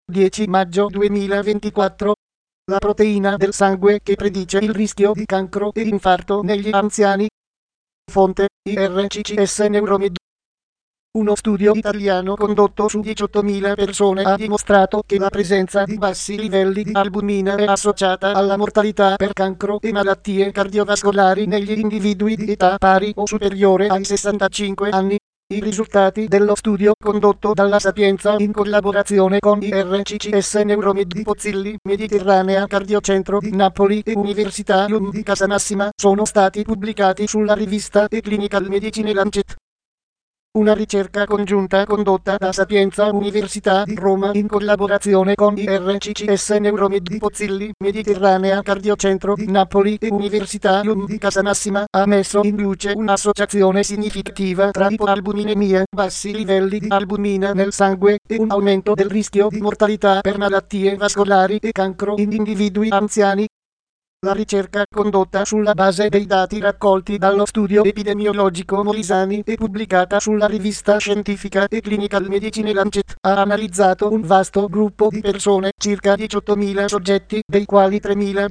10 maggio 2024. La proteina del sangue che predice il rischio di cancro e infarto negli anziani. Fonte: IRCCS Neuromed. Uno studio italiano condotto su 18.000 persone ha dimostrato che la presenza di bassi livelli di albumina è associata alla mortalità per cancro e malattie cardiovascolari negli individui di età pari o superiore ai 65 anni. I risultati dello studio condotto dalla Sapienza in collaborazione con IRCCS Neuromed di Pozzilli, Mediterranea Cardiocentro di Napoli e Università LUM di Casamassima sono stati pubblicati sulla rivista The Clinical Medicine Lancet. Una ricerca congiunta condotta da Sapienza Università di Roma in collaborazione con IRCCS Neuromed di Pozzilli, Mediterranea Cardiocentro di Napoli e Università LUM di Casamassima ha messo in luce un'associazione significativa tra ipoalbuminemia, bassi livelli di albumina nel sangue e un aumento del rischio di mortalità per malattie vascolari e cancro in individui anziani. La ricerca, condotta sulla base dei dati raccolti dallo studio epidemiologico Molisani e pubblicata sulla rivista scientifica The Clinical Medicine Lancet, ha analizzato un vasto gruppo di persone, circa 18.000 soggetti, dei quali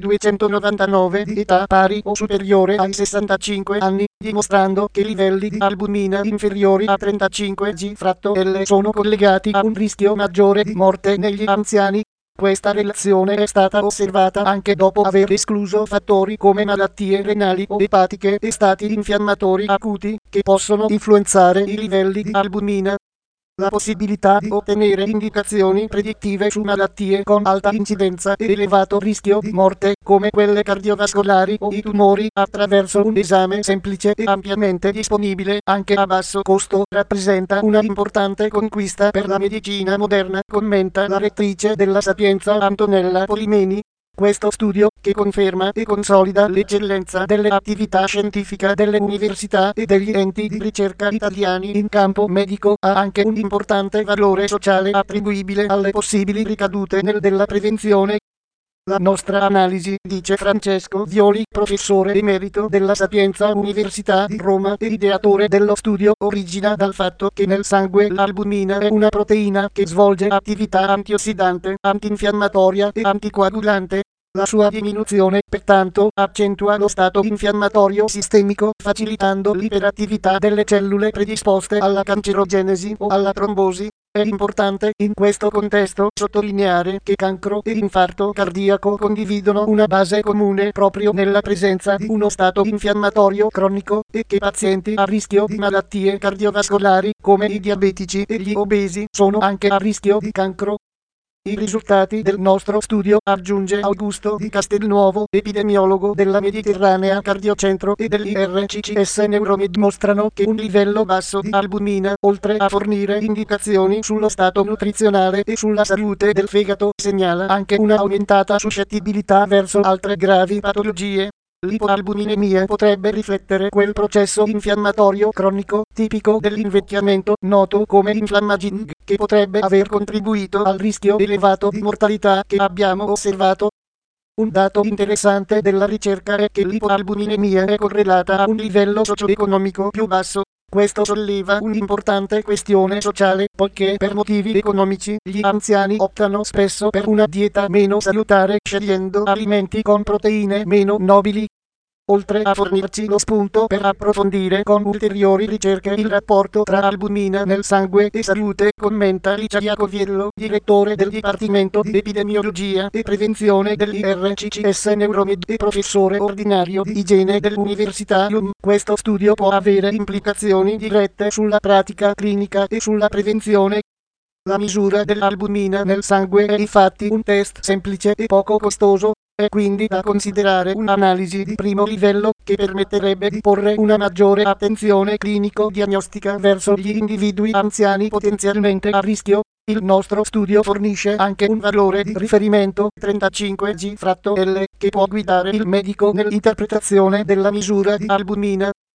3.299 di età pari o superiore ai 65 anni, dimostrando che livelli di albumina inferiori a 35 G/L sono collegati a un rischio maggiore di morte negli anziani. Questa relazione è stata osservata anche dopo aver escluso fattori come malattie renali o epatiche e stati infiammatori acuti, che possono influenzare i livelli di albumina. La possibilità di ottenere indicazioni predittive su malattie con alta incidenza e elevato rischio di morte, come quelle cardiovascolari o i tumori, attraverso un esame semplice e ampiamente disponibile, anche a basso costo, rappresenta una importante conquista per la medicina moderna, commenta la rettrice della Sapienza Antonella Polimeni. Questo studio, che conferma e consolida l'eccellenza delle attività scientifiche delle università e degli enti di ricerca italiani in campo medico, ha anche un importante valore sociale attribuibile alle possibili ricadute della prevenzione. La nostra analisi, dice Francesco Violi, professore emerito della Sapienza Università di Roma e ideatore dello studio, origina dal fatto che nel sangue l'albumina è una proteina che svolge attività antiossidante, antinfiammatoria e anticoagulante. La sua diminuzione, pertanto, accentua lo stato infiammatorio sistemico, facilitando l'iperattività delle cellule predisposte alla cancerogenesi o alla trombosi. È importante in questo contesto sottolineare che cancro e infarto cardiaco condividono una base comune proprio nella presenza di uno stato infiammatorio cronico e che pazienti a rischio di malattie cardiovascolari, come i diabetici e gli obesi, sono anche a rischio di cancro. I risultati del nostro studio, aggiunge Augusto Di Castelnuovo, epidemiologo della Mediterranea Cardiocentro e dell'IRCCS Neuromed, mostrano che un livello basso di albumina, oltre a fornire indicazioni sullo stato nutrizionale e sulla salute del fegato, segnala anche una aumentata suscettibilità verso altre gravi patologie. L'ipoalbuminemia potrebbe riflettere quel processo infiammatorio cronico, tipico dell'invecchiamento, noto come inflammaging, che potrebbe aver contribuito al rischio elevato di mortalità che abbiamo osservato. Un dato interessante della ricerca è che l'ipoalbuminemia è correlata a un livello socio-economico più basso. Questo solleva un'importante questione sociale, poiché per motivi economici gli anziani optano spesso per una dieta meno salutare, scegliendo alimenti con proteine meno nobili. Oltre a fornirci lo spunto per approfondire con ulteriori ricerche il rapporto tra albumina nel sangue e salute, commenta Licia Iacoviello, direttore del Dipartimento di Epidemiologia e Prevenzione dell'IRCCS Neuromed e professore ordinario di igiene dell'Università LUM. Questo studio può avere implicazioni dirette sulla pratica clinica e sulla prevenzione. La misura dell'albumina nel sangue è infatti un test semplice e poco costoso. È quindi da considerare un'analisi di primo livello, che permetterebbe di porre una maggiore attenzione clinico-diagnostica verso gli individui anziani potenzialmente a rischio. Il nostro studio fornisce anche un valore di riferimento, 35 G/L, che può guidare il medico nell'interpretazione della misura di albumina.